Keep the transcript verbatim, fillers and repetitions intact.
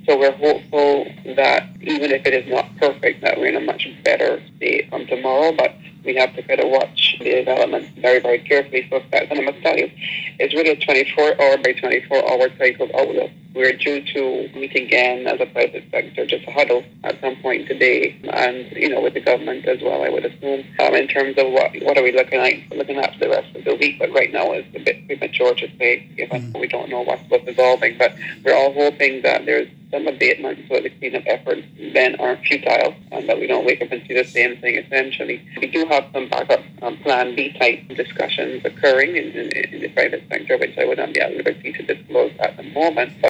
So we're hopeful that even if it is not perfect, that we're in a much better state from tomorrow. But we have to kind of watch the developments very, very carefully. So that, and I must tell you, it's really a twenty-four hour by twenty-four hour type of outlook. We're due to meet again as a private sector, just a huddle at some point today, and you know, with the government as well, I would assume, um, in terms of what what are we looking at looking at for the rest of the week. But right now, it's a bit premature to say, given mm. we don't know what's what's evolving. But we're all hoping that there's some abatement so that the cleanup efforts then aren't futile and that we don't wake up and see the same thing essentially. We do have some backup um, plan B type discussions occurring in, in, in the private sector, which I would not be at liberty to disclose at the moment. But